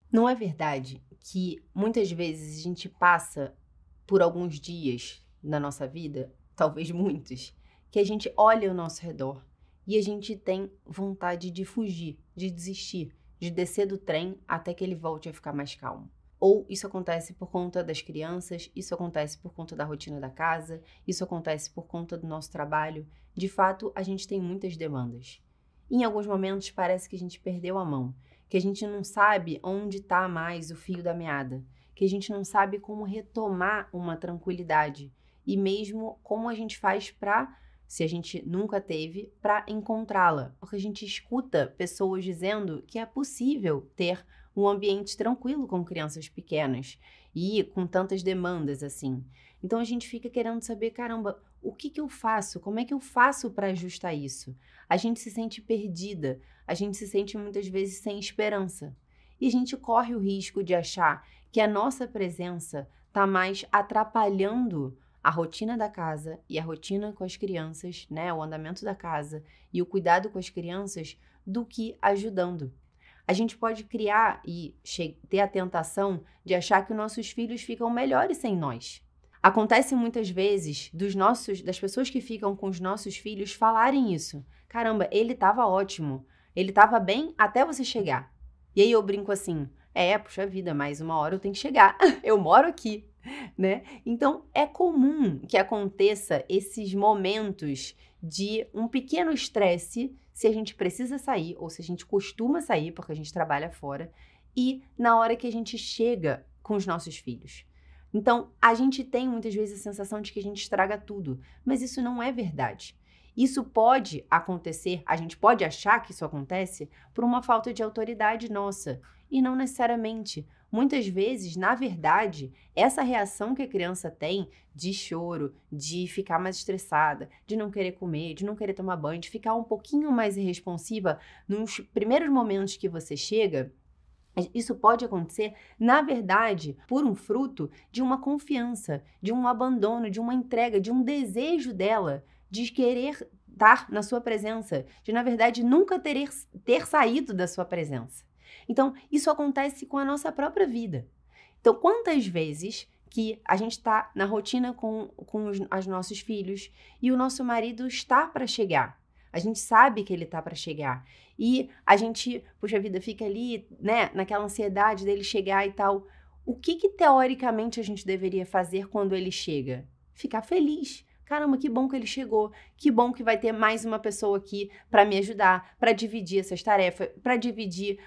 Não é verdade que muitas vezes a gente passa por alguns dias na nossa vida, talvez muitos, que a gente olha ao nosso redor e a gente tem vontade de fugir, de desistir, de descer do trem até que ele volte a ficar mais calmo. Ou isso acontece por conta das crianças, isso acontece por conta da rotina da casa, isso acontece por conta do nosso trabalho. De fato, a gente tem muitas demandas. Em alguns momentos parece que a gente perdeu a mão, que a gente não sabe onde está mais o fio da meada, que a gente não sabe como retomar uma tranquilidade e mesmo como a gente faz para, se a gente nunca teve, para encontrá-la. Porque a gente escuta pessoas dizendo que é possível ter um ambiente tranquilo com crianças pequenas e com tantas demandas assim. Então a gente fica querendo saber, caramba, o que que eu faço? Como é que eu faço para ajustar isso? A gente se sente perdida, a gente se sente muitas vezes sem esperança. E a gente corre o risco de achar que a nossa presença está mais atrapalhando a rotina da casa e a rotina com as crianças, né, o andamento da casa e o cuidado com as crianças, do que ajudando. A gente pode criar e ter a tentação de achar que os nossos filhos ficam melhores sem nós. Acontece muitas vezes das pessoas que ficam com os nossos filhos falarem isso. Caramba, ele estava ótimo, ele estava bem até você chegar. E aí eu brinco assim, puxa vida, mais uma hora eu tenho que chegar, eu moro aqui, né? Então é comum que aconteça esses momentos de um pequeno estresse se a gente precisa sair ou se a gente costuma sair porque a gente trabalha fora e na hora que a gente chega com os nossos filhos. Então, a gente tem muitas vezes a sensação de que a gente estraga tudo, mas isso não é verdade. Isso pode acontecer, a gente pode achar que isso acontece por uma falta de autoridade nossa, e não necessariamente. Muitas vezes, na verdade, essa reação que a criança tem de choro, de ficar mais estressada, de não querer comer, de não querer tomar banho, de ficar um pouquinho mais irresponsiva nos primeiros momentos que você chega, isso pode acontecer, na verdade, por um fruto de uma confiança, de um abandono, de uma entrega, de um desejo dela de querer estar na sua presença, de, na verdade, nunca ter saído da sua presença. Então, isso acontece com a nossa própria vida. Então, quantas vezes que a gente está na rotina com os nossos filhos e o nosso marido está para chegar? A gente sabe que ele está para chegar. E a gente, puxa vida, fica ali, né, naquela ansiedade dele chegar e tal. O que teoricamente a gente deveria fazer quando ele chega? Ficar feliz. Caramba, que bom que ele chegou. Que bom que vai ter mais uma pessoa aqui para me ajudar, para dividir essas tarefas, para dividir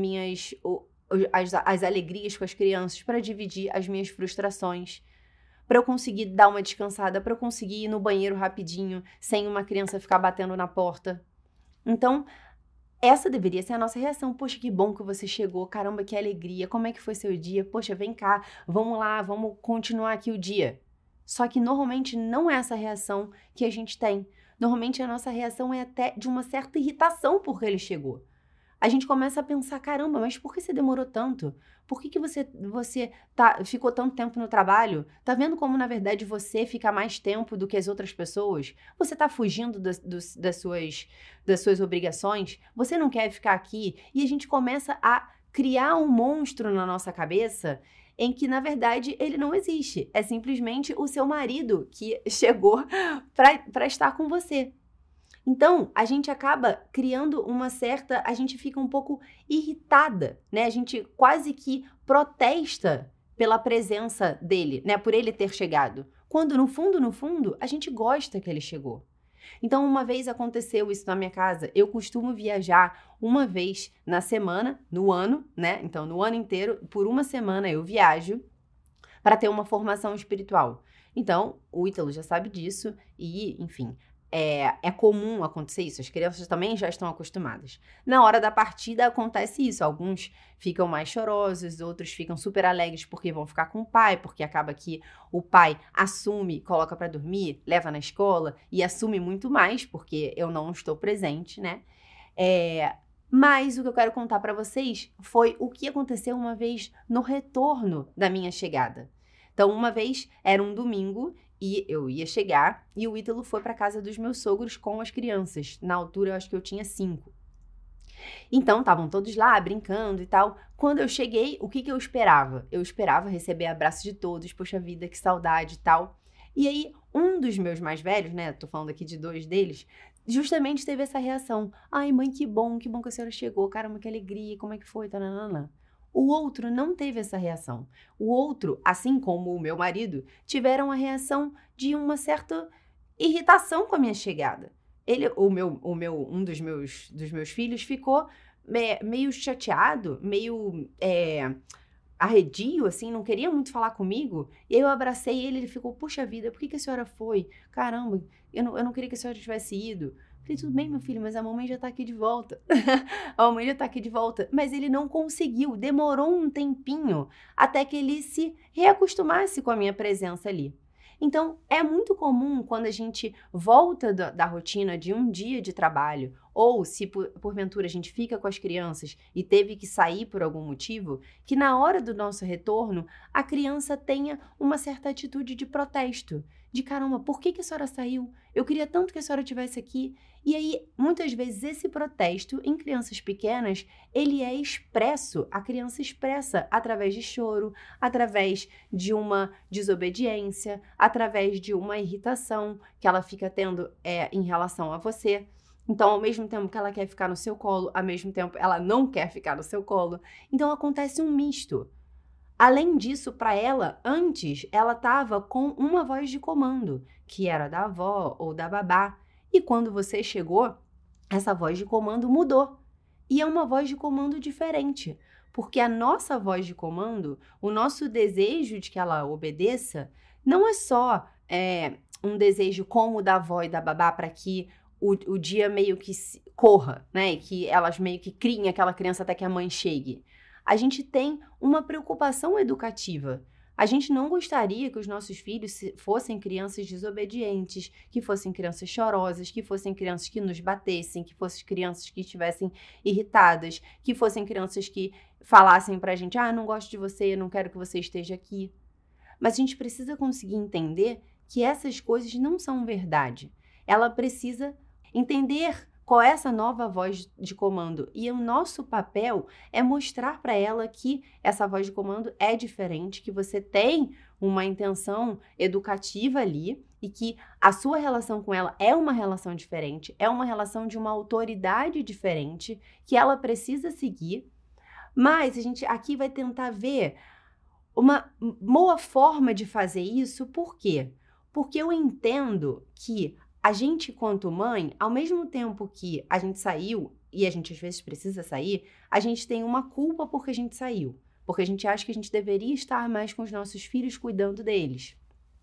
as alegrias com as crianças, para dividir as minhas frustrações, para eu conseguir dar uma descansada, para eu conseguir ir no banheiro rapidinho, sem uma criança ficar batendo na porta. Então, essa deveria ser a nossa reação. Poxa, que bom que você chegou. Caramba, que alegria. Como é que foi seu dia? Poxa, vem cá. Vamos lá, vamos continuar aqui o dia. Só que normalmente não é essa reação que a gente tem. Normalmente a nossa reação é até de uma certa irritação porque ele chegou. A gente começa a pensar, caramba, mas por que você demorou tanto? Por que você ficou tanto tempo no trabalho? Tá vendo como, na verdade, você fica mais tempo do que as outras pessoas? Você tá fugindo das suas obrigações? Você não quer ficar aqui? E a gente começa a criar um monstro na nossa cabeça em que, na verdade, ele não existe. É simplesmente o seu marido que chegou para estar com você. Então, a gente acaba criando a gente fica um pouco irritada, né? A gente quase que protesta pela presença dele, né? Por ele ter chegado. Quando no fundo, a gente gosta que ele chegou. Então, uma vez aconteceu isso na minha casa. Eu costumo viajar uma vez na semana, no ano, né? Então, no ano inteiro, por uma semana eu viajo para ter uma formação espiritual. Então, o Ítalo já sabe disso e, enfim, é comum acontecer isso. As crianças também já estão acostumadas. Na hora da partida acontece isso. Alguns ficam mais chorosos, outros ficam super alegres porque vão ficar com o pai, porque acaba que o pai assume, coloca para dormir, leva na escola e assume muito mais porque eu não estou presente, né? Mas o que eu quero contar para vocês foi o que aconteceu uma vez no retorno da minha chegada. Então, uma vez era um domingo e eu ia chegar e o Ítalo foi para casa dos meus sogros com as crianças. Na altura, eu acho que eu tinha 5. Então, estavam todos lá brincando e tal. Quando eu cheguei, o que eu esperava? Eu esperava receber abraço de todos, poxa vida, que saudade e tal. E aí, um dos meus mais velhos, né, tô falando aqui de 2 deles, justamente teve essa reação. Ai, mãe, que bom que a senhora chegou, caramba, que alegria, como é que foi, tananana. O outro não teve essa reação. O outro, assim como o meu marido, tiveram a reação de uma certa irritação com a minha chegada. Um dos meus filhos ficou meio chateado, meio arredio, assim, não queria muito falar comigo. E aí eu abracei ele ficou, puxa vida, por que a senhora foi? Caramba, eu não queria que a senhora tivesse ido. Falei, tudo bem, meu filho, mas a mamãe já tá aqui de volta. A mamãe já tá aqui de volta. Mas ele não conseguiu, demorou um tempinho até que ele se reacostumasse com a minha presença ali. Então, é muito comum quando a gente volta da rotina de um dia de trabalho, ou se porventura a gente fica com as crianças e teve que sair por algum motivo, que na hora do nosso retorno, a criança tenha uma certa atitude de protesto. De caramba, por que a senhora saiu? Eu queria tanto que a senhora estivesse aqui. E aí, muitas vezes, esse protesto em crianças pequenas, ele é expresso, a criança expressa através de choro, através de uma desobediência, através de uma irritação que ela fica tendo em relação a você. Então, ao mesmo tempo que ela quer ficar no seu colo, ao mesmo tempo ela não quer ficar no seu colo. Então, acontece um misto. Além disso, para ela, antes, ela estava com uma voz de comando, que era da avó ou da babá. E quando você chegou, essa voz de comando mudou. E é uma voz de comando diferente, porque a nossa voz de comando, o nosso desejo de que ela obedeça, não é só um desejo como o da avó e da babá para que o dia meio que corra, né? E que elas meio que criem aquela criança até que a mãe chegue. A gente tem uma preocupação educativa. A gente não gostaria que os nossos filhos fossem crianças desobedientes, que fossem crianças chorosas, que fossem crianças que nos batessem, que fossem crianças que estivessem irritadas, que fossem crianças que falassem pra gente, não gosto de você, não quero que você esteja aqui. Mas a gente precisa conseguir entender que essas coisas não são verdade. Ela precisa entender qual é essa nova voz de comando. E o nosso papel é mostrar para ela que essa voz de comando é diferente, que você tem uma intenção educativa ali e que a sua relação com ela é uma relação diferente, é uma relação de uma autoridade diferente que ela precisa seguir. Mas a gente aqui vai tentar ver uma boa forma de fazer isso. Por quê? Porque eu entendo que a gente, quanto mãe, ao mesmo tempo que a gente saiu, e a gente às vezes precisa sair, a gente tem uma culpa porque a gente saiu. Porque a gente acha que a gente deveria estar mais com os nossos filhos, cuidando deles.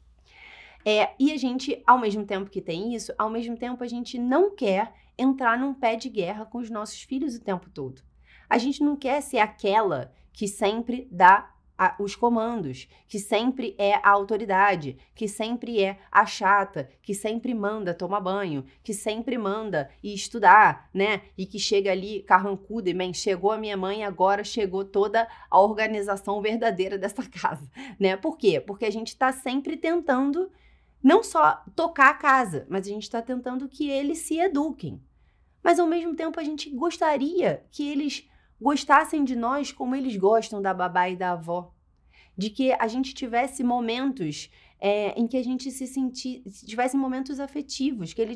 E a gente, ao mesmo tempo que tem isso, ao mesmo tempo a gente não quer entrar num pé de guerra com os nossos filhos o tempo todo. A gente não quer ser aquela que sempre dá os comandos, que sempre é a autoridade, que sempre é a chata, que sempre manda tomar banho, que sempre manda ir estudar, né? E que chega ali carrancuda e chegou a minha mãe, agora chegou toda a organização verdadeira dessa casa, né? Por quê? Porque a gente tá sempre tentando não só tocar a casa, mas a gente tá tentando que eles se eduquem. Mas ao mesmo tempo a gente gostaria que eles gostassem de nós como eles gostam da babá e da avó. De que a gente tivesse momentos em que a gente tivesse momentos afetivos, que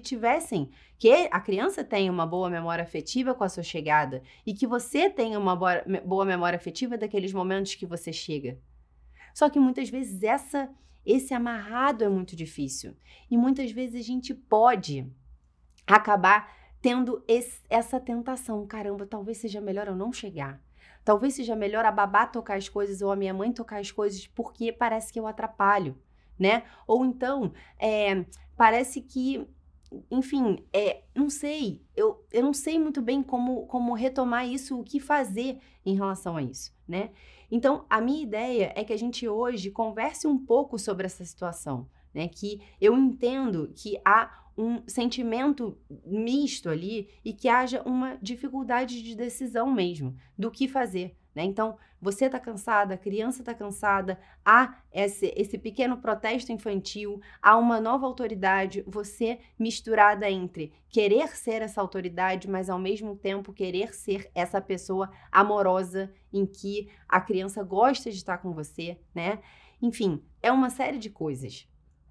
a criança tenha uma boa memória afetiva com a sua chegada e que você tenha uma boa memória afetiva daqueles momentos que você chega. Só que muitas vezes esse amarrado é muito difícil. E muitas vezes a gente pode acabar tendo essa tentação. Caramba, talvez seja melhor eu não chegar. Talvez seja melhor a babá tocar as coisas ou a minha mãe tocar as coisas porque parece que eu atrapalho, né? Ou então, parece que, enfim, não sei. Eu não sei muito bem como retomar isso, o que fazer em relação a isso, né? Então, a minha ideia é que a gente hoje converse um pouco sobre essa situação, né? Que eu entendo que há um sentimento misto ali e que haja uma dificuldade de decisão mesmo do que fazer, né? Então, você tá cansada, a criança tá cansada, há esse pequeno protesto infantil, há uma nova autoridade, você misturada entre querer ser essa autoridade, mas ao mesmo tempo querer ser essa pessoa amorosa em que a criança gosta de estar com você, né? Enfim, é uma série de coisas.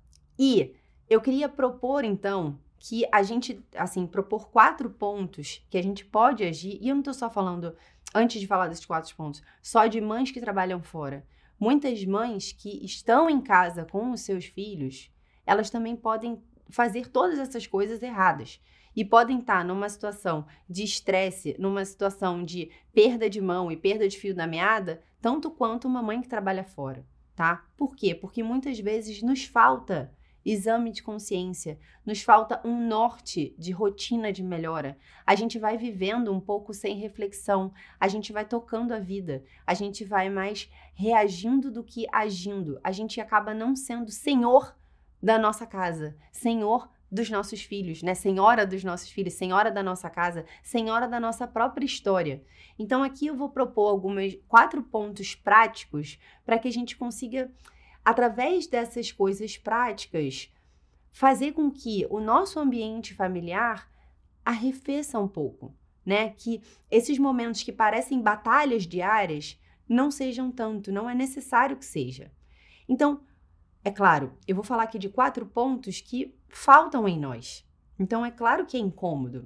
E eu queria propor, então, que a gente, assim, propor 4 pontos que a gente pode agir, e eu não tô só falando, antes de falar desses 4 pontos, só de mães que trabalham fora. Muitas mães que estão em casa com os seus filhos, elas também podem fazer todas essas coisas erradas. E podem estar numa situação de estresse, numa situação de perda de mão e perda de fio da meada, tanto quanto uma mãe que trabalha fora, tá? Por quê? Porque muitas vezes nos falta exame de consciência, nos falta um norte de rotina de melhora. A gente vai vivendo um pouco sem reflexão, a gente vai tocando a vida, a gente vai mais reagindo do que agindo. A gente acaba não sendo senhor da nossa casa, senhor dos nossos filhos, né? Senhora dos nossos filhos, senhora da nossa casa, senhora da nossa própria história. Então aqui eu vou propor 4 pontos práticos para que a gente consiga, através dessas coisas práticas, fazer com que o nosso ambiente familiar arrefeça um pouco, né? Que esses momentos que parecem batalhas diárias não sejam tanto, não é necessário que seja. Então, é claro, eu vou falar aqui de 4 pontos que faltam em nós. Então, é claro que é incômodo,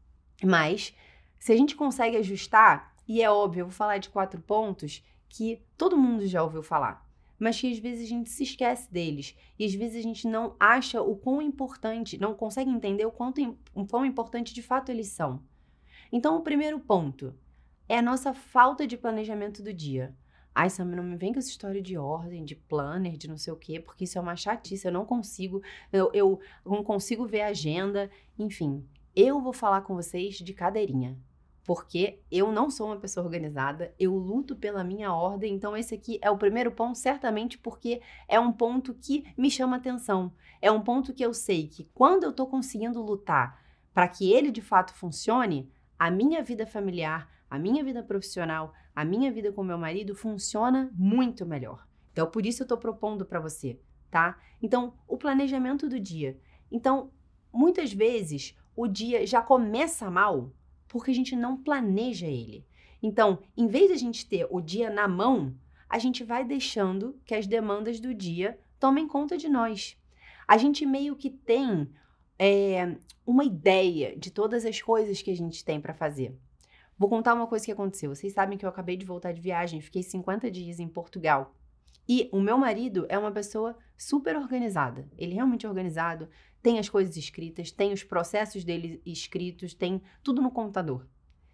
mas se a gente consegue ajustar, e é óbvio, eu vou falar de 4 pontos que todo mundo já ouviu falar, mas que às vezes a gente se esquece deles, e às vezes a gente não acha o quão importante, não consegue entender o quão importante de fato eles são. Então, o primeiro ponto é a nossa falta de planejamento do dia. Ai, Sam, não me vem com essa história de ordem, de planner, de não sei o quê, porque isso é uma chatice, eu não consigo, eu não consigo ver a agenda, enfim. Eu vou falar com vocês de cadeirinha, porque eu não sou uma pessoa organizada, eu luto pela minha ordem, então esse aqui é o primeiro ponto, certamente porque é um ponto que me chama atenção, é um ponto que eu sei que quando eu tô conseguindo lutar para que ele de fato funcione, a minha vida familiar, a minha vida profissional, a minha vida com meu marido funciona muito melhor. Então, por isso eu tô propondo para você, tá? Então, o planejamento do dia. Então, muitas vezes o dia já começa mal porque a gente não planeja ele. Então, em vez de a gente ter o dia na mão, a gente vai deixando que as demandas do dia tomem conta de nós. A gente meio que tem uma ideia de todas as coisas que a gente tem para fazer. Vou contar uma coisa que aconteceu. Vocês sabem que eu acabei de voltar de viagem, fiquei 50 dias em Portugal. E o meu marido é uma pessoa super organizada. Ele é realmente organizado, tem as coisas escritas, tem os processos dele escritos, tem tudo no computador.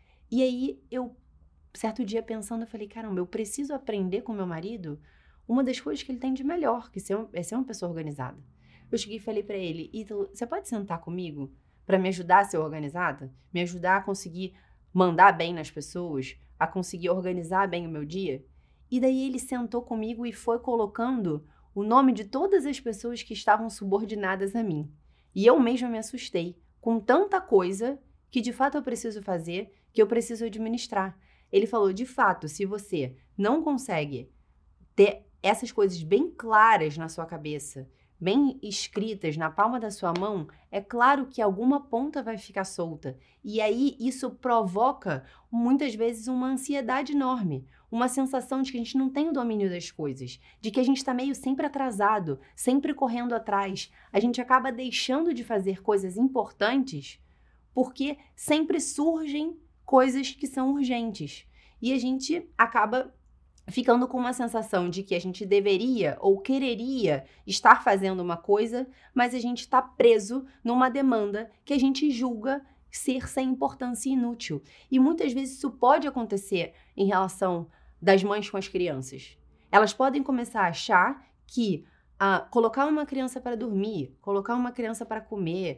E aí, eu, certo dia pensando, eu falei, caramba, eu preciso aprender com meu marido uma das coisas que ele tem de melhor, que é ser uma pessoa organizada. Eu cheguei e falei pra ele, Ítalo, você pode sentar comigo pra me ajudar a ser organizada? Me ajudar a conseguir mandar bem nas pessoas, a conseguir organizar bem o meu dia? E daí ele sentou comigo e foi colocando o nome de todas as pessoas que estavam subordinadas a mim. E eu mesma me assustei com tanta coisa que de fato eu preciso fazer, que eu preciso administrar. Ele falou, de fato, se você não consegue ter essas coisas bem claras na sua cabeça, bem escritas na palma da sua mão, é claro que alguma ponta vai ficar solta. E aí isso provoca, muitas vezes, uma ansiedade enorme. Uma sensação de que a gente não tem o domínio das coisas. De que a gente está meio sempre atrasado, sempre correndo atrás. A gente acaba deixando de fazer coisas importantes porque sempre surgem coisas que são urgentes. E a gente acaba ficando com uma sensação de que a gente deveria ou quereria estar fazendo uma coisa, mas a gente está preso numa demanda que a gente julga ser sem importância e inútil. E muitas vezes isso pode acontecer em relação das mães com as crianças. Elas podem começar a achar que colocar uma criança para dormir, colocar uma criança para comer,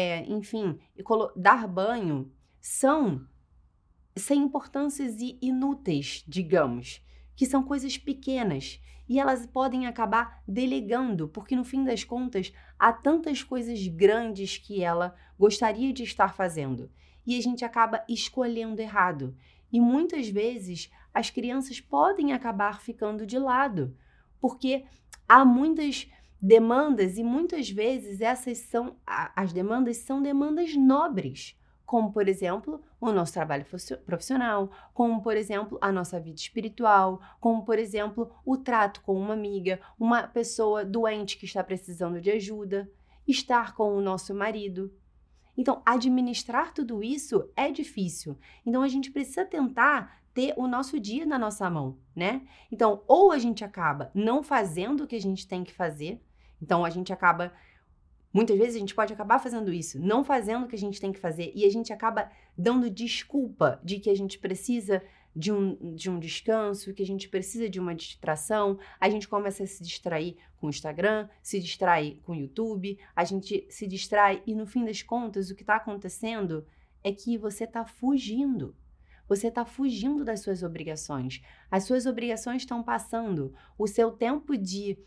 enfim, dar banho, são sem importâncias e inúteis, digamos, que são coisas pequenas, e elas podem acabar delegando, porque no fim das contas, há tantas coisas grandes que ela gostaria de estar fazendo, e a gente acaba escolhendo errado. E muitas vezes as crianças podem acabar ficando de lado, porque há muitas demandas e muitas vezes as demandas são demandas nobres, como, por exemplo, o nosso trabalho profissional, como, por exemplo, a nossa vida espiritual, como, por exemplo, o trato com uma amiga, uma pessoa doente que está precisando de ajuda, estar com o nosso marido. Então, administrar tudo isso é difícil. Então, a gente precisa tentar ter o nosso dia na nossa mão, né? Então, ou a gente acaba não fazendo o que a gente tem que fazer, então muitas vezes a gente pode acabar fazendo isso, não fazendo o que a gente tem que fazer, e a gente acaba dando desculpa de que a gente precisa de um descanso, que a gente precisa de uma distração, a gente começa a se distrair com o Instagram, se distrai com o YouTube, a gente se distrai e no fim das contas o que está acontecendo é que você está fugindo. Você está fugindo das suas obrigações. As suas obrigações estão passando. O seu tempo de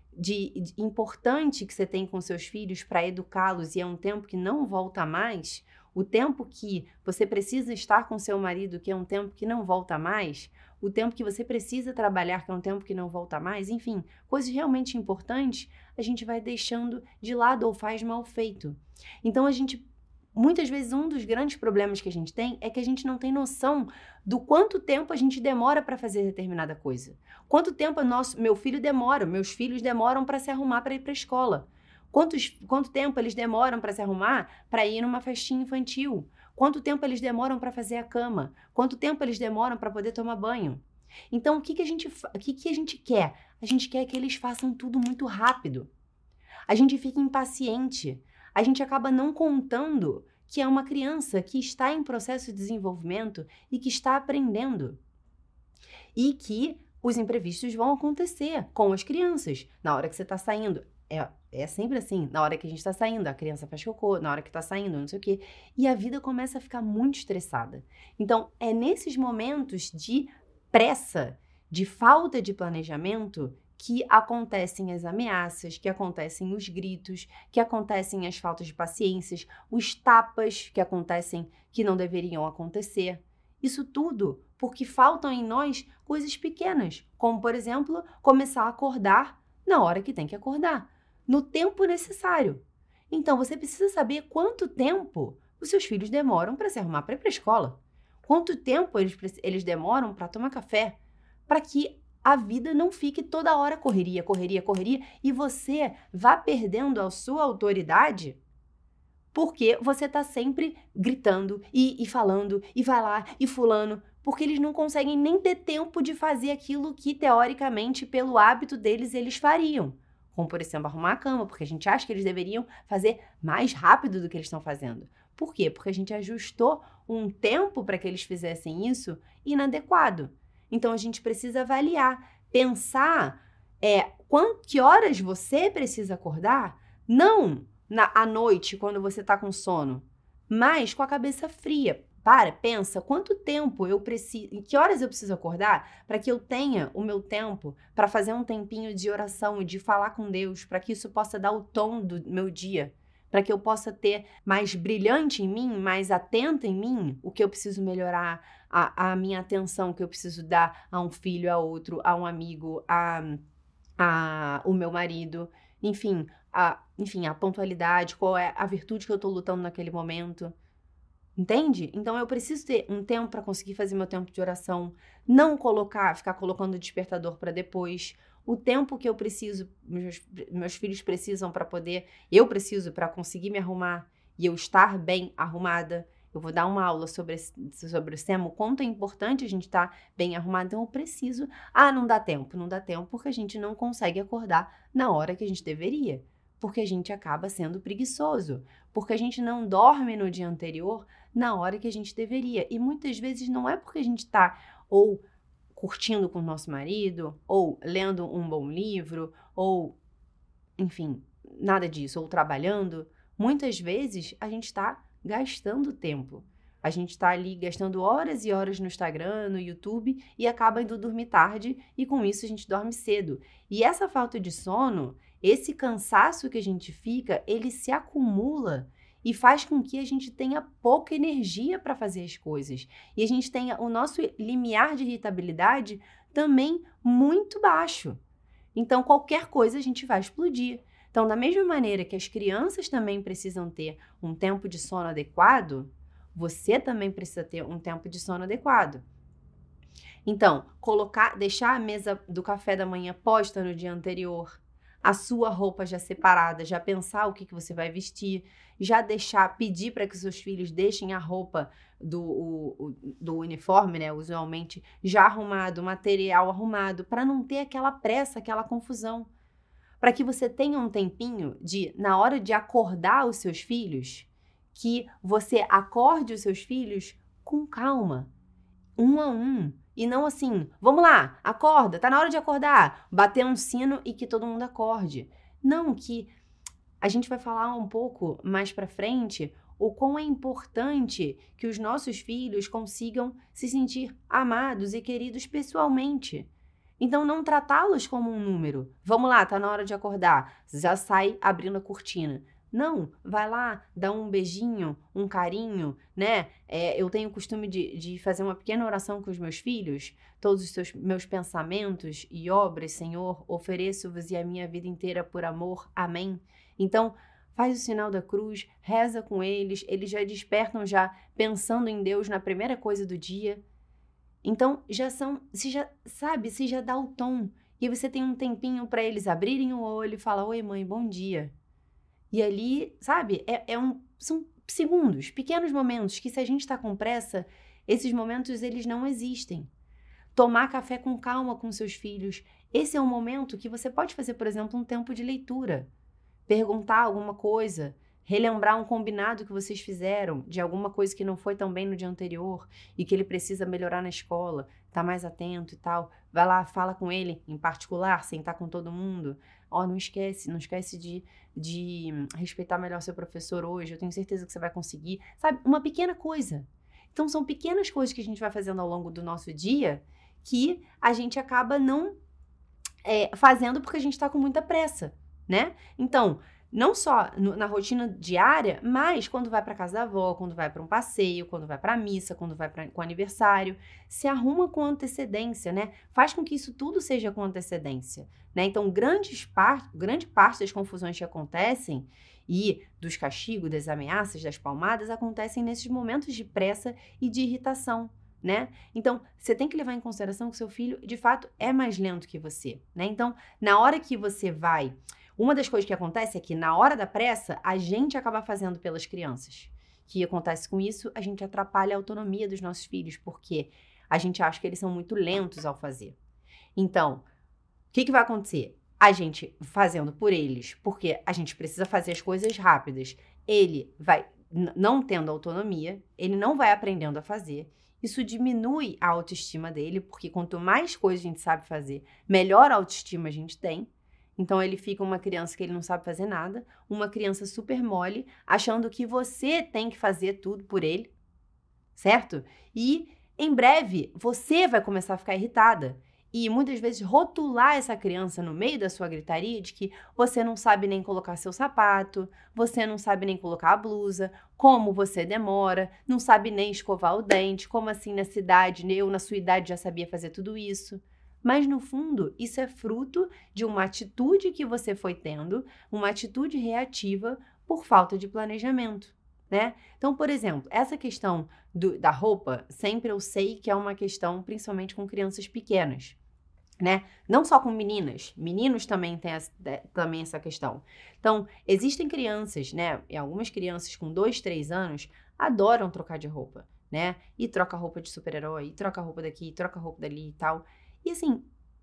importante que você tem com seus filhos para educá-los e é um tempo que não volta mais, o tempo que você precisa estar com seu marido, que é um tempo que não volta mais, o tempo que você precisa trabalhar, que é um tempo que não volta mais, enfim, coisas realmente importantes, a gente vai deixando de lado ou faz mal feito. Então, muitas vezes, um dos grandes problemas que a gente tem é que a gente não tem noção do quanto tempo a gente demora para fazer determinada coisa. Quanto tempo meus filhos demoram para se arrumar para ir para a escola. Quanto tempo eles demoram para se arrumar para ir numa festinha infantil? Quanto tempo eles demoram para fazer a cama? Quanto tempo eles demoram para poder tomar banho? Então, o que a gente quer? A gente quer que eles façam tudo muito rápido. A gente fica impaciente. A gente acaba não contando que é uma criança que está em processo de desenvolvimento e que está aprendendo. E que os imprevistos vão acontecer com as crianças. Na hora que você está saindo, é sempre assim. Na hora que a gente está saindo, a criança faz cocô. Na hora que está saindo, não sei o quê. E a vida começa a ficar muito estressada. Então, é nesses momentos de pressa, de falta de planejamento, que acontecem as ameaças, que acontecem os gritos, que acontecem as faltas de paciência, os tapas que acontecem que não deveriam acontecer. Isso tudo porque faltam em nós coisas pequenas, como, por exemplo, começar a acordar na hora que tem que acordar, no tempo necessário. Então, você precisa saber quanto tempo os seus filhos demoram para se arrumar para ir para a escola, quanto tempo eles demoram para tomar café, para que a vida não fique toda hora correria, correria, correria, e você vá perdendo a sua autoridade porque você está sempre gritando e falando, e vai lá, e fulano, porque eles não conseguem nem ter tempo de fazer aquilo que, teoricamente, pelo hábito deles, eles fariam. Como, por exemplo, arrumar a cama, porque a gente acha que eles deveriam fazer mais rápido do que eles estão fazendo. Por quê? Porque a gente ajustou um tempo para que eles fizessem isso inadequado. Então, a gente precisa avaliar, pensar que horas você precisa acordar, não à noite, quando você está com sono, mas com a cabeça fria. Pensa, quanto tempo eu preciso, em que horas eu preciso acordar para que eu tenha o meu tempo para fazer um tempinho de oração e de falar com Deus, para que isso possa dar o tom do meu dia, para que eu possa ter mais brilhante em mim, mais atenta em mim, o que eu preciso melhorar, a minha atenção que eu preciso dar a um filho, a outro, a um amigo, o meu marido, enfim, a pontualidade, qual é a virtude que eu estou lutando naquele momento. Entende? Então, eu preciso ter um tempo para conseguir fazer meu tempo de oração, não ficar colocando o despertador para depois. O tempo que eu preciso, meus filhos precisam eu preciso para conseguir me arrumar e eu estar bem arrumada. Eu vou dar uma aula sobre o tema, o quanto é importante a gente estar bem arrumado. Então, eu preciso. Não dá tempo. Não dá tempo porque a gente não consegue acordar na hora que a gente deveria. Porque a gente acaba sendo preguiçoso. Porque a gente não dorme no dia anterior na hora que a gente deveria. E muitas vezes não é porque a gente está ou curtindo com o nosso marido, ou lendo um bom livro, ou, enfim, nada disso, ou trabalhando. Muitas vezes a gente está gastando tempo. A gente está ali gastando horas e horas no Instagram, no YouTube, e acaba indo dormir tarde, e com isso a gente dorme cedo. E essa falta de sono, esse cansaço que a gente fica, ele se acumula e faz com que a gente tenha pouca energia para fazer as coisas. E a gente tenha o nosso limiar de irritabilidade também muito baixo. Então, qualquer coisa a gente vai explodir. Então, da mesma maneira que as crianças também precisam ter um tempo de sono adequado, você também precisa ter um tempo de sono adequado. Então, deixar a mesa do café da manhã posta no dia anterior, a sua roupa já separada, já pensar o que você vai vestir, já pedir para que seus filhos deixem a roupa do uniforme, né, usualmente, já arrumado, material arrumado, para não ter aquela pressa, aquela confusão. Para que você tenha um tempinho na hora de acordar os seus filhos, que você acorde os seus filhos com calma, um a um. E não assim, vamos lá, acorda, tá na hora de acordar, bater um sino e que todo mundo acorde. Não, que a gente vai falar um pouco mais pra frente o quão é importante que os nossos filhos consigam se sentir amados e queridos pessoalmente. Então, não tratá-los como um número. Vamos lá, tá na hora de acordar, já sai abrindo a cortina. Não, vai lá, dá um beijinho, um carinho, né? Eu tenho o costume de fazer uma pequena oração com os meus filhos. Todos os meus pensamentos e obras, Senhor, ofereço-vos e a minha vida inteira por amor. Amém. Então, faz o sinal da cruz, reza com eles já despertam já pensando em Deus na primeira coisa do dia. Então, você já dá o tom. E você tem um tempinho para eles abrirem o olho e falar, oi mãe, bom dia. E ali, sabe, são segundos, pequenos momentos que se a gente está com pressa, esses momentos eles não existem. Tomar café com calma com seus filhos. Esse é um momento que você pode fazer, por exemplo, um tempo de leitura. Perguntar alguma coisa, relembrar um combinado que vocês fizeram de alguma coisa que não foi tão bem no dia anterior e que ele precisa melhorar na escola, tá mais atento e tal. Vai lá, fala com ele em particular, sentar com todo mundo. Não esquece de respeitar melhor seu professor hoje, eu tenho certeza que você vai conseguir. Sabe, uma pequena coisa. Então, são pequenas coisas que a gente vai fazendo ao longo do nosso dia que a gente acaba não fazendo porque a gente tá com muita pressa, né? Então, não só na rotina diária, mas quando vai para casa da avó, quando vai para um passeio, quando vai para a missa, quando vai para o aniversário, se arruma com antecedência, né? Faz com que isso tudo seja com antecedência, né? Então, grande parte das confusões que acontecem e dos castigos, das ameaças, das palmadas, acontecem nesses momentos de pressa e de irritação, né? Então, você tem que levar em consideração que seu filho, de fato, é mais lento que você, né? Então, na hora que você vai... Uma das coisas que acontece é que, na hora da pressa, a gente acaba fazendo pelas crianças. O que acontece com isso? A gente atrapalha a autonomia dos nossos filhos, porque a gente acha que eles são muito lentos ao fazer. Então, o que vai acontecer? A gente fazendo por eles, porque a gente precisa fazer as coisas rápidas. Ele vai não tendo autonomia, ele não vai aprendendo a fazer. Isso diminui a autoestima dele, porque quanto mais coisas a gente sabe fazer, melhor autoestima a gente tem. Então, ele fica uma criança que ele não sabe fazer nada, uma criança super mole, achando que você tem que fazer tudo por ele, certo? E, em breve, você vai começar a ficar irritada. E, muitas vezes, rotular essa criança no meio da sua gritaria de que você não sabe nem colocar seu sapato, você não sabe nem colocar a blusa, como você demora, não sabe nem escovar o dente, como assim na cidade, eu na sua idade já sabia fazer tudo isso. Mas, no fundo, isso é fruto de uma atitude que você foi tendo, uma atitude reativa por falta de planejamento, né? Então, por exemplo, essa questão da roupa, sempre eu sei que é uma questão principalmente com crianças pequenas, né? Não só com meninas, meninos também têm também essa questão. Então, existem crianças, né? E algumas crianças com 2, 3 anos adoram trocar de roupa, né? E troca roupa de super-herói, troca roupa daqui, troca roupa dali e tal. E assim,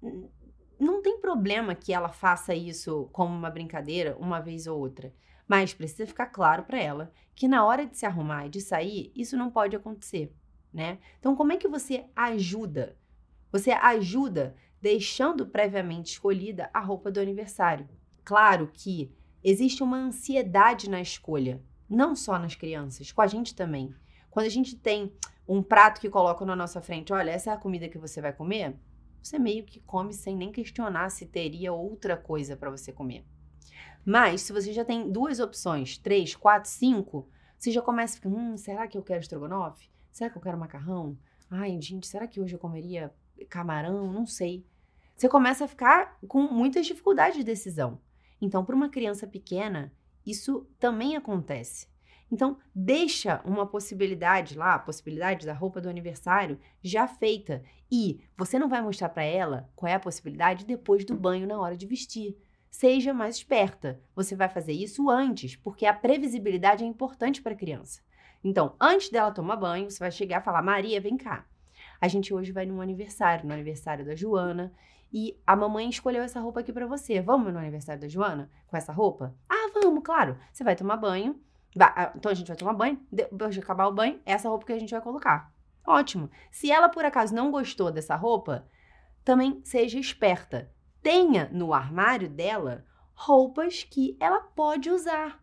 não tem problema que ela faça isso como uma brincadeira uma vez ou outra, mas precisa ficar claro para ela que na hora de se arrumar e de sair, isso não pode acontecer, né? Então, como é que você ajuda? Você ajuda deixando previamente escolhida a roupa do aniversário. Claro que existe uma ansiedade na escolha, não só nas crianças, com a gente também. Quando a gente tem um prato que coloca na nossa frente, olha, essa é a comida que você vai comer, você meio que come sem nem questionar se teria outra coisa para você comer. Mas, se você já tem 2 opções, 3, 4, 5, você já começa a ficar, será que eu quero estrogonofe? Será que eu quero macarrão? Ai, gente, será que hoje eu comeria camarão? Não sei. Você começa a ficar com muitas dificuldades de decisão. Então, para uma criança pequena, isso também acontece. Então, deixa uma possibilidade lá, a possibilidade da roupa do aniversário já feita. E você não vai mostrar para ela qual é a possibilidade depois do banho na hora de vestir. Seja mais esperta. Você vai fazer isso antes, porque a previsibilidade é importante para a criança. Então, antes dela tomar banho, você vai chegar e falar: Maria, vem cá. A gente hoje vai no aniversário da Joana, e a mamãe escolheu essa roupa aqui pra você. Vamos no aniversário da Joana com essa roupa? Ah, vamos, claro. Você vai tomar banho. Então a gente vai tomar banho. Depois de acabar o banho, é essa roupa que a gente vai colocar. Ótimo. Se ela por acaso não gostou dessa roupa, também seja esperta. Tenha no armário dela roupas que ela pode usar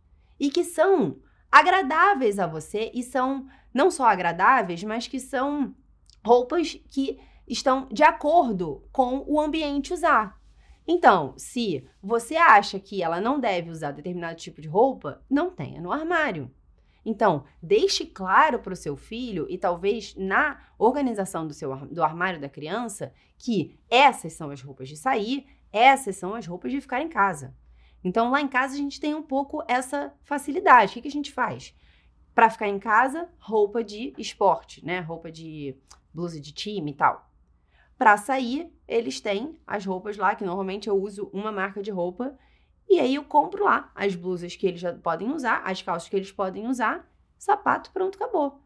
e que são agradáveis a você, e são não só agradáveis, mas que são roupas que estão de acordo com o ambiente usar. Então, se você acha que ela não deve usar determinado tipo de roupa, não tenha no armário. Então, deixe claro para o seu filho, e talvez na organização do armário da criança, que essas são as roupas de sair, essas são as roupas de ficar em casa. Então, lá em casa a gente tem um pouco essa facilidade. O que a gente faz? Para ficar em casa, roupa de esporte, né? Roupa de blusa de time e tal. Para sair, eles têm as roupas lá, que normalmente eu uso uma marca de roupa, e aí eu compro lá as blusas que eles já podem usar, as calças que eles podem usar, sapato, pronto, acabou.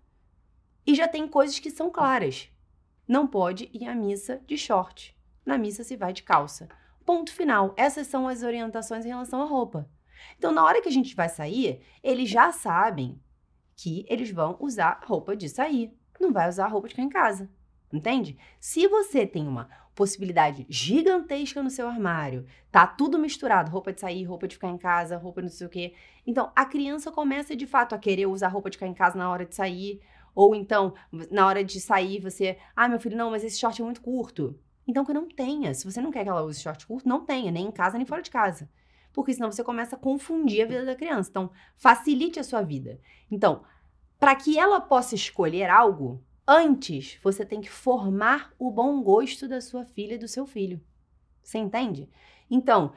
E já tem coisas que são claras. Não pode ir à missa de short. Na missa se vai de calça. Ponto final. Essas são as orientações em relação à roupa. Então, na hora que a gente vai sair, eles já sabem que eles vão usar roupa de sair. Não vai usar roupa de ficar em casa. Entende? Se você tem uma possibilidade gigantesca no seu armário, tá tudo misturado, roupa de sair, roupa de ficar em casa, roupa não sei o quê. Então, a criança começa de fato a querer usar roupa de ficar em casa na hora de sair. Ou então, na hora de sair, você... meu filho, não, mas esse short é muito curto. Então, que não tenha. Se você não quer que ela use short curto, não tenha, nem em casa, nem fora de casa. Porque senão você começa a confundir a vida da criança. Então, facilite a sua vida. Então, para que ela possa escolher algo, antes você tem que formar o bom gosto da sua filha e do seu filho. Você entende? Então,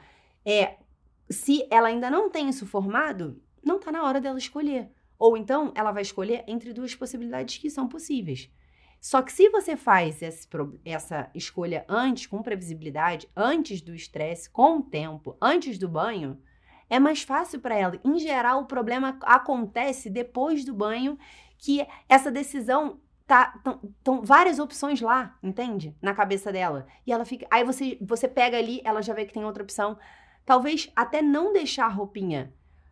se ela ainda não tem isso formado, não está na hora dela escolher. Ou então, ela vai escolher entre 2 possibilidades que são possíveis. Só que se você faz essa escolha antes, com previsibilidade, antes do estresse, com o tempo, antes do banho, é mais fácil para ela. Em geral, o problema acontece depois do banho, que essa decisão estão várias opções lá, entende? Na cabeça dela. E ela fica... Aí você pega ali, ela já vê que tem outra opção. Talvez até não deixar a roupinha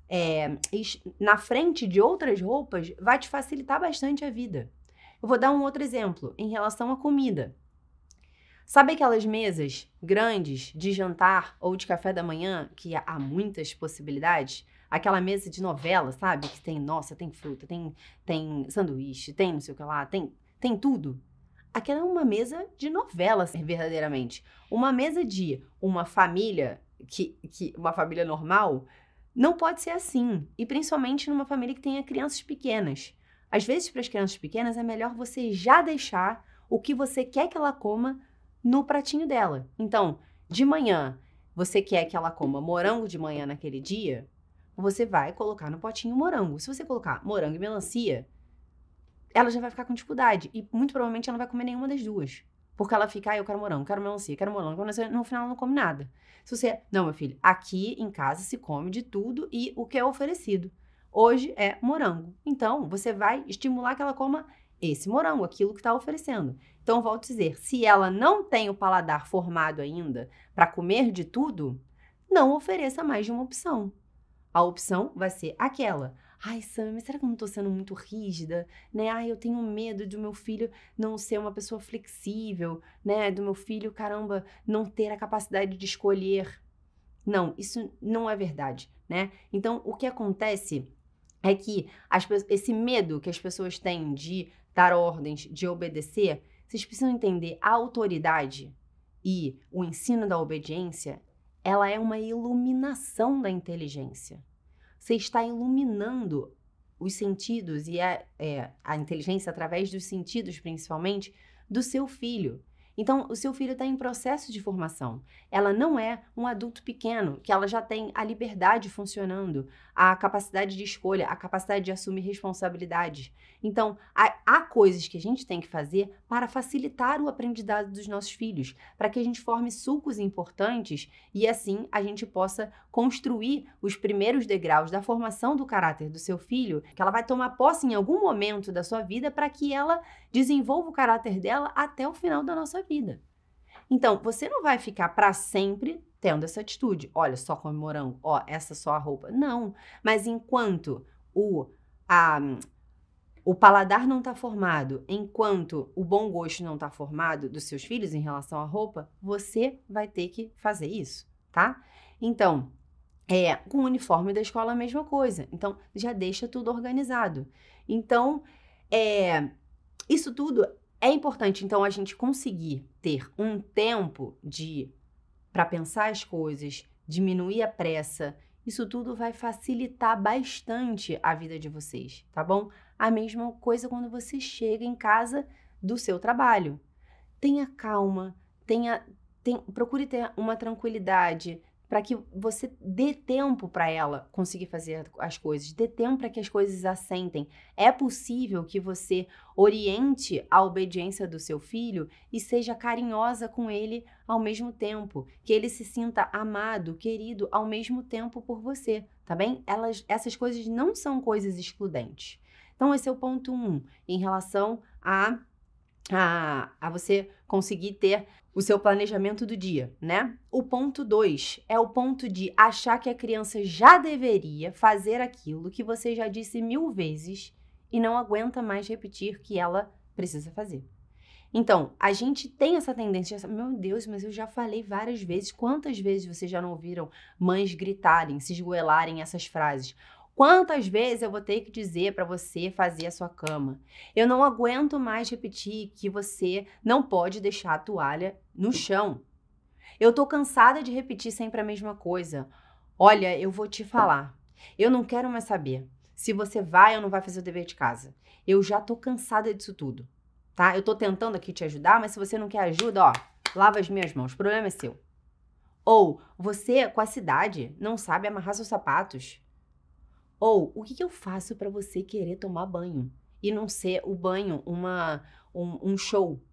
na frente de outras roupas vai te facilitar bastante a vida. Eu vou dar um outro exemplo em relação à comida. Sabe aquelas mesas grandes de jantar ou de café da manhã que há muitas possibilidades? Aquela mesa de novela, sabe? Que tem, tem fruta, tem sanduíche, tem não sei o que lá, tem tudo. Aquela é uma mesa de novela, verdadeiramente. Uma mesa de uma família, uma família normal, não pode ser assim. E principalmente numa família que tenha crianças pequenas. Às vezes, para as crianças pequenas, é melhor você já deixar o que você quer que ela coma no pratinho dela. Então, de manhã, você quer que ela coma morango de manhã naquele dia, você vai colocar no potinho morango. Se você colocar morango e melancia, ela já vai ficar com dificuldade. E muito provavelmente ela não vai comer nenhuma das duas. Porque ela fica, eu quero morango, quero melancia, quero morango. No final ela não come nada. Se você, não, meu filho, aqui em casa se come de tudo e o que é oferecido. Hoje é morango. Então, você vai estimular que ela coma esse morango, aquilo que está oferecendo. Então, volto a dizer, se ela não tem o paladar formado ainda para comer de tudo, não ofereça mais de uma opção. A opção vai ser aquela. Ai, Sam, mas será que eu não estou sendo muito rígida? Né? Ai, eu tenho medo do meu filho não ser uma pessoa flexível, né? Do meu filho, caramba, não ter a capacidade de escolher. Não, isso não é verdade, né? Então, o que acontece é que esse medo que as pessoas têm de dar ordens, de obedecer, vocês precisam entender a autoridade e o ensino da obediência ela é uma iluminação da inteligência. Você está iluminando os sentidos e a inteligência através dos sentidos, principalmente, do seu filho. Então, o seu filho está em processo de formação. Ela não é um adulto pequeno, que ela já tem a liberdade funcionando, a capacidade de escolha, a capacidade de assumir responsabilidades. Então, há coisas que a gente tem que fazer para facilitar o aprendizado dos nossos filhos, para que a gente forme sulcos importantes e, assim, a gente possa construir os primeiros degraus da formação do caráter do seu filho, que ela vai tomar posse em algum momento da sua vida para que ela desenvolva o caráter dela até o final da nossa vida. Então, você não vai ficar para sempre tendo essa atitude. Olha, só come morango, ó, essa só a roupa. Não, mas enquanto o paladar não está formado, enquanto o bom gosto não está formado dos seus filhos em relação à roupa, você vai ter que fazer isso, tá? Então, com o uniforme da escola a mesma coisa. Então, já deixa tudo organizado. Então, isso tudo é importante, então, a gente conseguir ter um tempo para pensar as coisas, diminuir a pressa. Isso tudo vai facilitar bastante a vida de vocês, tá bom? A mesma coisa quando você chega em casa do seu trabalho. Tenha calma, procure ter uma tranquilidade, para que você dê tempo para ela conseguir fazer as coisas, dê tempo para que as coisas assentem. É possível que você oriente a obediência do seu filho e seja carinhosa com ele ao mesmo tempo, que ele se sinta amado, querido ao mesmo tempo por você, tá bem? Essas coisas não são coisas excludentes. Então, esse é o ponto 1, em relação a você conseguir ter o seu planejamento do dia, né? O ponto 2 é o ponto de achar que a criança já deveria fazer aquilo que você já disse 1000 vezes e não aguenta mais repetir que ela precisa fazer. Então, a gente tem essa tendência, meu Deus, mas eu já falei várias vezes. Quantas vezes vocês já não ouviram mães gritarem, se esgoelarem essas frases? Quantas vezes eu vou ter que dizer para você fazer a sua cama? Eu não aguento mais repetir que você não pode deixar a toalha no chão. Eu tô cansada de repetir sempre a mesma coisa. Olha, eu vou te falar. Eu não quero mais saber se você vai ou não vai fazer o dever de casa. Eu já tô cansada disso tudo, tá? Eu tô tentando aqui te ajudar, mas se você não quer ajuda, ó, lava as minhas mãos. O problema é seu. Ou você, com a cidade, não sabe amarrar seus sapatos. Ou, o que eu faço para você querer tomar banho? E não ser o banho um show?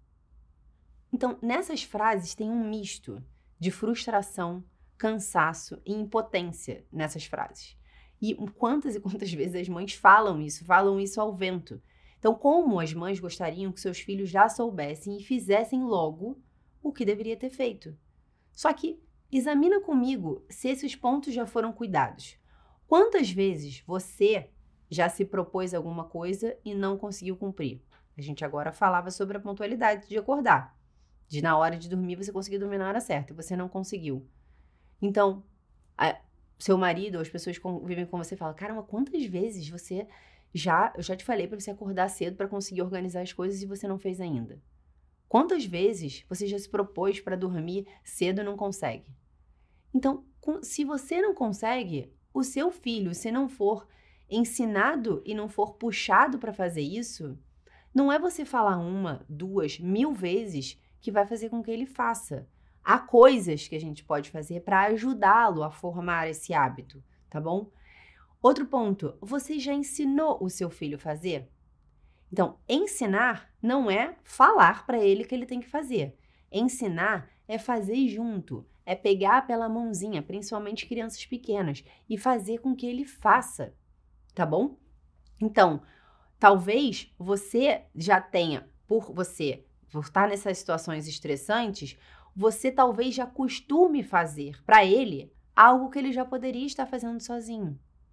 Então, nessas frases tem um misto de frustração, cansaço e impotência nessas frases. E quantas vezes as mães falam isso ao vento. Então, como as mães gostariam que seus filhos já soubessem e fizessem logo o que deveria ter feito? Só que, examina comigo se esses pontos já foram cuidados. Quantas vezes você já se propôs alguma coisa e não conseguiu cumprir? A gente agora falava sobre a pontualidade de acordar. De na hora de dormir você conseguir dormir na hora certa e você não conseguiu. Então, seu marido ou as pessoas que vivem com você falam, caramba, quantas vezes eu já te falei para você acordar cedo para conseguir organizar as coisas e você não fez ainda? Quantas vezes você já se propôs para dormir cedo e não consegue? Então, se você não consegue, o seu filho, se não for ensinado e não for puxado para fazer isso, não é você falar 1, 2, 1000 vezes que vai fazer com que ele faça. Há coisas que a gente pode fazer para ajudá-lo a formar esse hábito, tá bom? Outro ponto, você já ensinou o seu filho a fazer? Então, ensinar não é falar para ele que ele tem que fazer. Ensinar é fazer junto, é pegar pela mãozinha, principalmente crianças pequenas, e fazer com que ele faça, tá bom? Então, talvez você já tenha, por estar nessas situações estressantes, você talvez já costume fazer para ele algo que ele já poderia estar fazendo sozinho.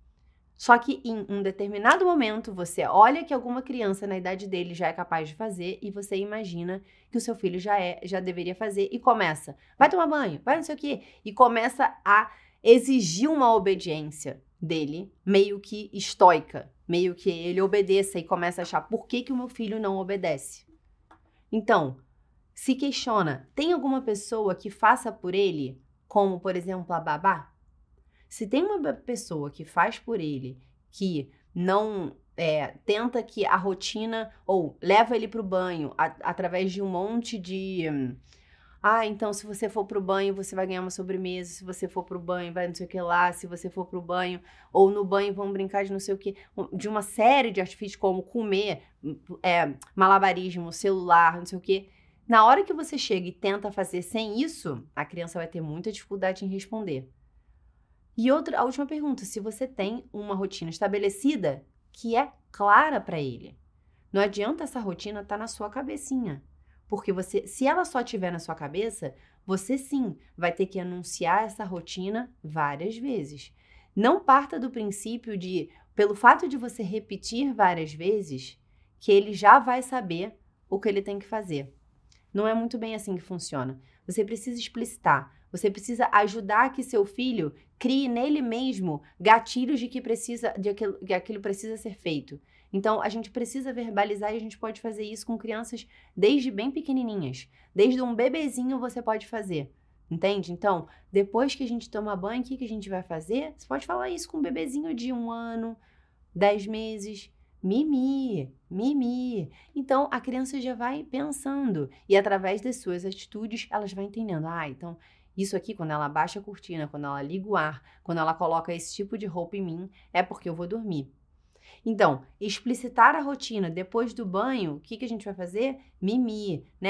Só que em um determinado momento, você olha que alguma criança na idade dele já é capaz de fazer e você imagina que o seu filho já deveria fazer e começa, vai tomar banho, vai não sei o quê, e começa a exigir uma obediência dele, meio que estoica, meio que ele obedeça e começa a achar, por que o meu filho não obedece? Então, se questiona, tem alguma pessoa que faça por ele como, por exemplo, a babá. Se tem uma pessoa que faz por ele, que não tenta que a rotina, ou leva ele para o banho através de um monte de... então se você for pro banho, você vai ganhar uma sobremesa, se você for pro banho, vai não sei o que lá, se você for pro banho, ou no banho vamos brincar de não sei o que, de uma série de artifícios como comer, malabarismo, celular, não sei o que. Na hora que você chega e tenta fazer sem isso, a criança vai ter muita dificuldade em responder. E a última pergunta, se você tem uma rotina estabelecida que é clara para ele. Não adianta essa rotina estar na sua cabecinha. Porque se ela só estiver na sua cabeça, você sim vai ter que anunciar essa rotina várias vezes. Não parta do princípio de, pelo fato de você repetir várias vezes, que ele já vai saber o que ele tem que fazer. Não é muito bem assim que funciona. Você precisa explicitar. Você precisa ajudar que seu filho crie nele mesmo gatilhos de que aquilo precisa ser feito. Então, a gente precisa verbalizar e a gente pode fazer isso com crianças desde bem pequenininhas. Desde um bebezinho você pode fazer, entende? Então, depois que a gente toma banho, o que a gente vai fazer? Você pode falar isso com um bebezinho de 1 ano, 10 meses. Mimi, mimi. Então, a criança já vai pensando. E através das suas atitudes, elas vão entendendo. Então, isso aqui, quando ela abaixa a cortina, quando ela liga o ar, quando ela coloca esse tipo de roupa em mim, é porque eu vou dormir. Então, explicitar a rotina depois do banho, o que a gente vai fazer? Mimi, né?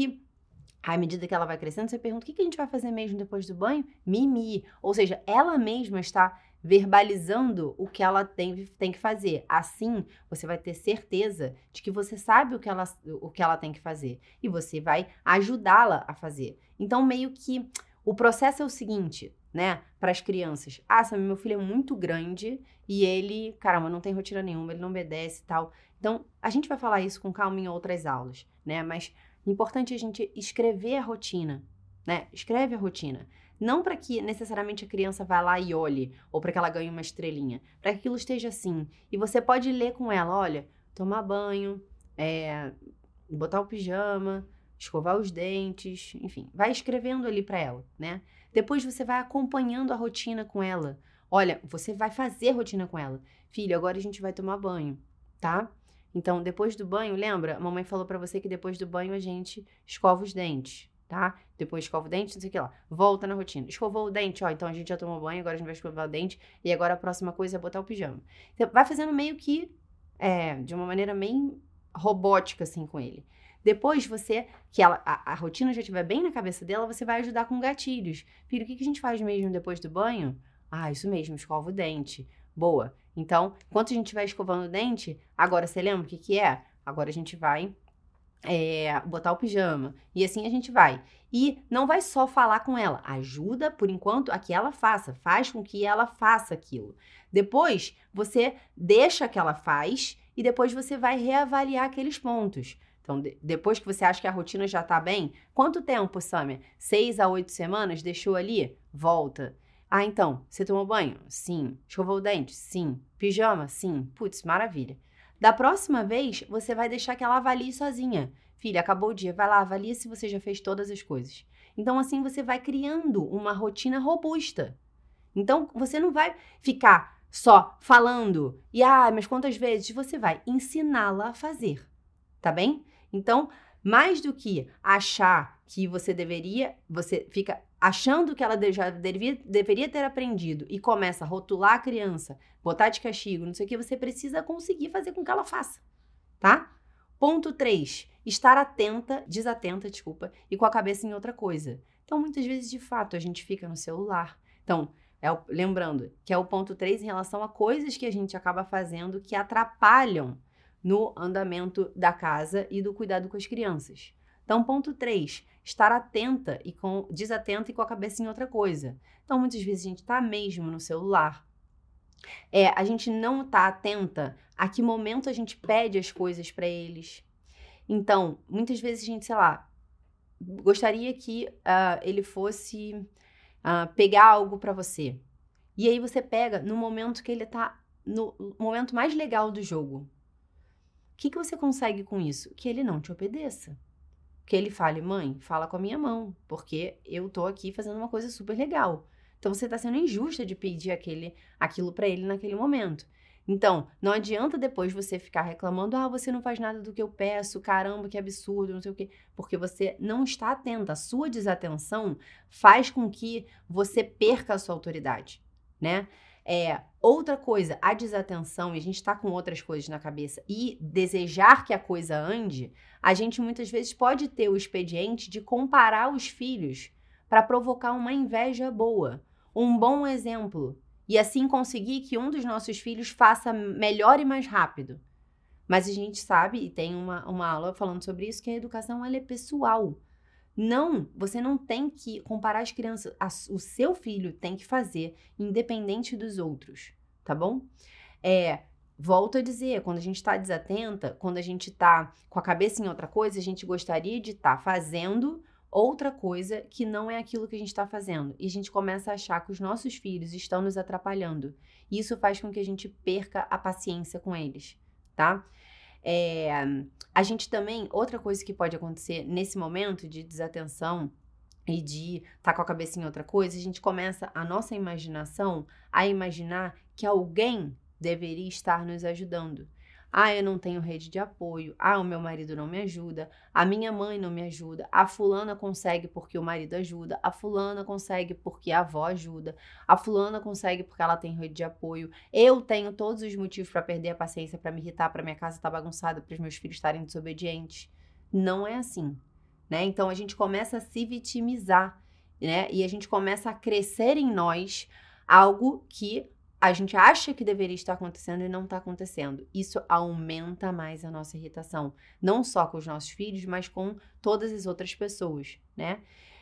À medida que ela vai crescendo, você pergunta, o que a gente vai fazer mesmo depois do banho? Mimi. Ou seja, ela mesma está verbalizando o que ela tem que fazer. Assim, você vai ter certeza de que você sabe o que ela tem que fazer. E você vai ajudá-la a fazer. Então, meio que o processo é o seguinte, né? Para as crianças. Sammy, meu filho é muito grande e ele, caramba, não tem rotina nenhuma, ele não obedece e tal. Então, a gente vai falar isso com calma em outras aulas, né? Mas é importante a gente escrever a rotina, né? Escreve a rotina. Não para que necessariamente a criança vá lá e olhe, ou para que ela ganhe uma estrelinha. Para que aquilo esteja assim. E você pode ler com ela, olha, tomar banho, botar o pijama, escovar os dentes, enfim. Vai escrevendo ali para ela, né? Depois você vai acompanhando a rotina com ela. Olha, você vai fazer rotina com ela. Filho, agora a gente vai tomar banho, tá? Então, depois do banho, lembra? A mamãe falou pra você que depois do banho a gente escova os dentes, tá? Depois escova o dente, não sei o que lá. Volta na rotina. Escovou o dente, então a gente já tomou banho, agora a gente vai escovar o dente. E agora a próxima coisa é botar o pijama. Então, vai fazendo meio que, de uma maneira meio robótica, assim, com ele. Depois a rotina já estiver bem na cabeça dela, você vai ajudar com gatilhos. Filho, o que a gente faz mesmo depois do banho? Isso mesmo, escova o dente. Boa. Então, enquanto a gente vai escovando o dente, agora você lembra o que é? Agora a gente vai botar o pijama. E assim a gente vai. E não vai só falar com ela. Ajuda, por enquanto, a que ela faça. Faz com que ela faça aquilo. Depois, você deixa que ela faz e depois você vai reavaliar aqueles pontos. Então, depois que você acha que a rotina já tá bem, quanto tempo, Samia? 6 a 8 semanas? Deixou ali? Volta. Então, você tomou banho? Sim. Escovou o dente? Sim. Pijama? Sim. Putz, maravilha. Da próxima vez, você vai deixar que ela avalie sozinha. Filha, acabou o dia, vai lá, avalia se você já fez todas as coisas. Então, assim, você vai criando uma rotina robusta. Então, você não vai ficar só falando, mas quantas vezes? Você vai ensiná-la a fazer, tá bem? Então, mais do que achar que você fica achando que ela já deveria ter aprendido e começa a rotular a criança, botar de castigo, não sei o que, você precisa conseguir fazer com que ela faça, tá? Ponto 3, estar desatenta, e com a cabeça em outra coisa. Então, muitas vezes, de fato, a gente fica no celular. Então, lembrando que é o ponto 3 em relação a coisas que a gente acaba fazendo que atrapalham no andamento da casa e do cuidado com as crianças. Então, ponto 3, estar desatenta e com a cabeça em outra coisa. Então, muitas vezes a gente está mesmo no celular. A gente não está atenta a que momento a gente pede as coisas para eles. Então, muitas vezes a gente, gostaria que ele fosse pegar algo para você. E aí você pega no momento que ele está no momento mais legal do jogo. O que você consegue com isso? Que ele não te obedeça. que ele fale, mãe, fala com a minha mão, porque eu tô aqui fazendo uma coisa super legal. Então, você tá sendo injusta de pedir aquilo pra ele naquele momento. Então, não adianta depois você ficar reclamando, você não faz nada do que eu peço, caramba, que absurdo, não sei o quê, porque você não está atenta. A sua desatenção faz com que você perca a sua autoridade, né? Outra coisa, a desatenção, e a gente tá com outras coisas na cabeça, e desejar que a coisa ande, a gente muitas vezes pode ter o expediente de comparar os filhos para provocar uma inveja boa, um bom exemplo, e assim conseguir que um dos nossos filhos faça melhor e mais rápido. Mas a gente sabe, e tem uma aula falando sobre isso, que a educação ela é pessoal. Não, você não tem que comparar as crianças. O seu filho tem que fazer, independente dos outros, tá bom? Volto a dizer, quando a gente tá desatenta, quando a gente tá com a cabeça em outra coisa, a gente gostaria de estar fazendo outra coisa que não é aquilo que a gente está fazendo. E a gente começa a achar que os nossos filhos estão nos atrapalhando. E isso faz com que a gente perca a paciência com eles, tá? A gente também, outra coisa que pode acontecer nesse momento de desatenção e de estar com a cabeça em outra coisa, a gente começa a nossa imaginação a imaginar que alguém deveria estar nos ajudando. Eu não tenho rede de apoio. O meu marido não me ajuda. A minha mãe não me ajuda. A fulana consegue porque o marido ajuda. A fulana consegue porque a avó ajuda. A fulana consegue porque ela tem rede de apoio. Eu tenho todos os motivos para perder a paciência, para me irritar, para minha casa estar bagunçada, para os meus filhos estarem desobedientes. Não é assim, né? Então a gente começa a se vitimizar, né? E a gente começa a crescer em nós algo que a gente acha que deveria estar acontecendo e não está acontecendo. Isso aumenta mais a nossa irritação. Não só com os nossos filhos, mas com todas as outras pessoas, né?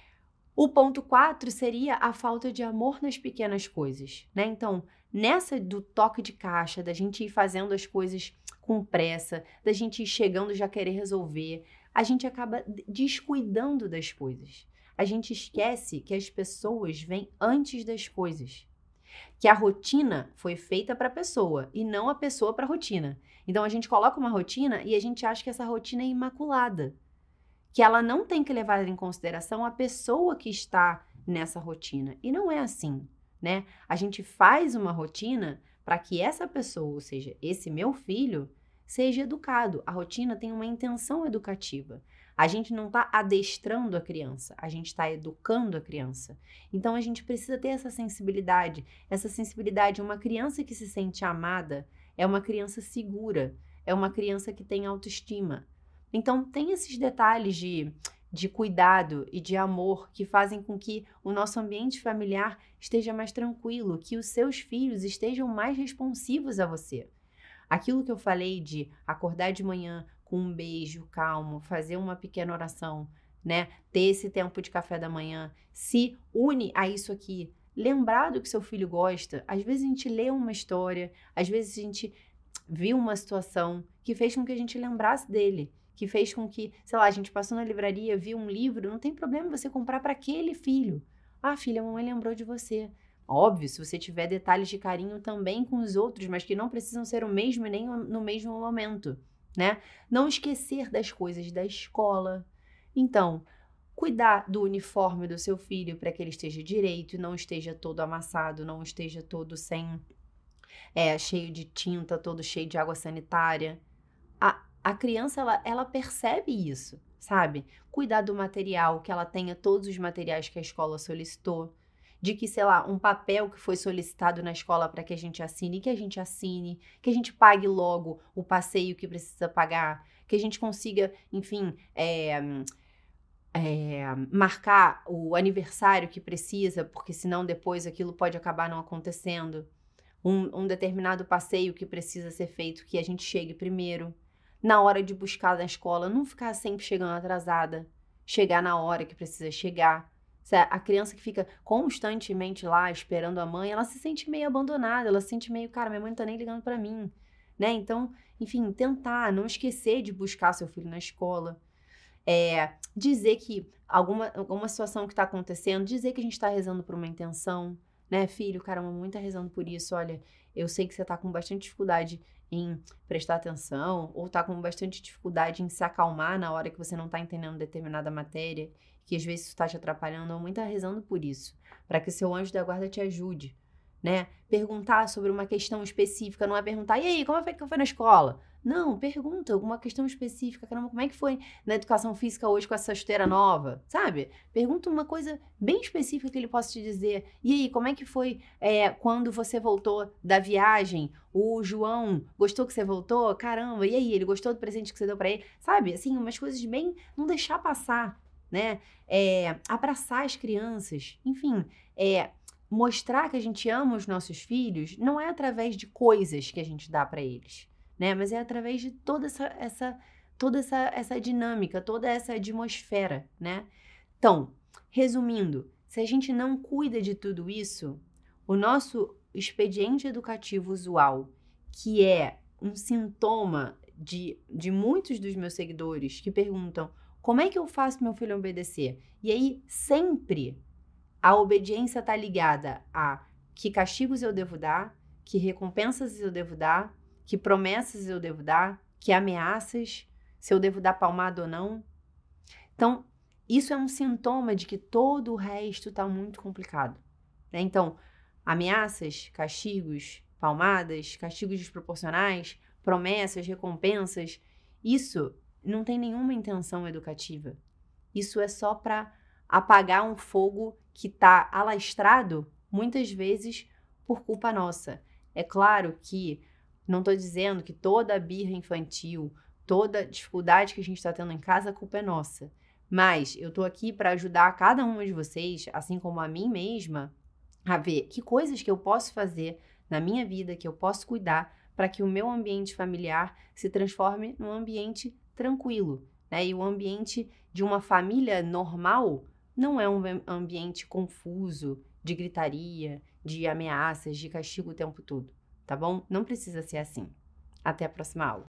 O ponto 4 seria a falta de amor nas pequenas coisas, né? Então, nessa do toque de caixa, da gente ir fazendo as coisas com pressa, da gente ir chegando já querer resolver, a gente acaba descuidando das coisas. A gente esquece que as pessoas vêm antes das coisas. Que a rotina foi feita para a pessoa e não a pessoa para a rotina. Então, a gente coloca uma rotina e a gente acha que essa rotina é imaculada. Que ela não tem que levar em consideração a pessoa que está nessa rotina. E não é assim, né? A gente faz uma rotina para que essa pessoa, ou seja, esse meu filho, seja educado. A rotina tem uma intenção educativa. A gente não está adestrando a criança, a gente está educando a criança. Então, a gente precisa ter essa sensibilidade. Essa sensibilidade, uma criança que se sente amada é uma criança segura, é uma criança que tem autoestima. Então, tem esses detalhes de cuidado e de amor que fazem com que o nosso ambiente familiar esteja mais tranquilo, que os seus filhos estejam mais responsivos a você. Aquilo que eu falei de acordar de manhã com um beijo calmo, fazer uma pequena oração, né? Ter esse tempo de café da manhã, se une a isso aqui. Lembrar do que seu filho gosta. Às vezes a gente lê uma história, às vezes a gente viu uma situação que fez com que a gente lembrasse dele, que fez com que, sei lá, a gente passou na livraria, viu um livro, não tem problema você comprar para aquele filho. Filha, a mamãe lembrou de você. Óbvio, se você tiver detalhes de carinho também com os outros, mas que não precisam ser o mesmo e nem no mesmo momento, né? Não esquecer das coisas da escola. Então, cuidar do uniforme do seu filho para que ele esteja direito, não esteja todo amassado, não esteja todo cheio de tinta, todo cheio de água sanitária. A criança, ela percebe isso, sabe? Cuidar do material, que ela tenha todos os materiais que a escola solicitou. De que, sei lá, um papel que foi solicitado na escola para que a gente assine, que a gente pague logo o passeio que precisa pagar, que a gente consiga, enfim, marcar o aniversário que precisa, porque senão depois aquilo pode acabar não acontecendo. Um determinado passeio que precisa ser feito, que a gente chegue primeiro. Na hora de buscar na escola, não ficar sempre chegando atrasada. Chegar na hora que precisa chegar. A criança que fica constantemente lá esperando a mãe, ela se sente meio abandonada, ela se sente meio, cara, minha mãe não tá nem ligando pra mim, né? Então, enfim, tentar não esquecer de buscar seu filho na escola. Dizer que alguma situação que tá acontecendo, dizer que a gente tá rezando por uma intenção, né? Filho, cara, a mamãe tá rezando por isso, olha, eu sei que você tá com bastante dificuldade em prestar atenção, ou tá com bastante dificuldade em se acalmar na hora que você não tá entendendo determinada matéria, que às vezes isso tá te atrapalhando, ou mãe tá rezando por isso, para que seu anjo da guarda te ajude, né? Perguntar sobre uma questão específica, não é perguntar, e aí, como foi que foi na escola? Não, pergunta alguma questão específica, caramba, como é que foi na educação física hoje com essa esteira nova, sabe? Pergunta uma coisa bem específica que ele possa te dizer. E aí, como é que foi quando você voltou da viagem? O João gostou que você voltou? Caramba, e aí, ele gostou do presente que você deu pra ele? Sabe, assim, umas coisas bem, não deixar passar, né? Abraçar as crianças, enfim, mostrar que a gente ama os nossos filhos não é através de coisas que a gente dá pra eles, né? Mas é através de toda essa dinâmica, toda essa atmosfera, né? Então, resumindo, se a gente não cuida de tudo isso, o nosso expediente educativo usual, que é um sintoma de muitos dos meus seguidores que perguntam como é que eu faço meu filho obedecer? E aí, sempre a obediência está ligada a que castigos eu devo dar, que recompensas eu devo dar, que promessas eu devo dar, que ameaças, se eu devo dar palmada ou não. Então, isso é um sintoma de que todo o resto está muito complicado, né? Então, ameaças, castigos, palmadas, castigos desproporcionais, promessas, recompensas, isso não tem nenhuma intenção educativa. Isso é só para apagar um fogo que está alastrado, muitas vezes, por culpa nossa. É claro que não estou dizendo que toda birra infantil, toda dificuldade que a gente está tendo em casa, a culpa é nossa. Mas eu estou aqui para ajudar cada uma de vocês, assim como a mim mesma, a ver que coisas que eu posso fazer na minha vida, que eu posso cuidar, para que o meu ambiente familiar se transforme num ambiente tranquilo, né? E o ambiente de uma família normal não é um ambiente confuso, de gritaria, de ameaças, de castigo o tempo todo, tá bom? Não precisa ser assim. Até a próxima aula.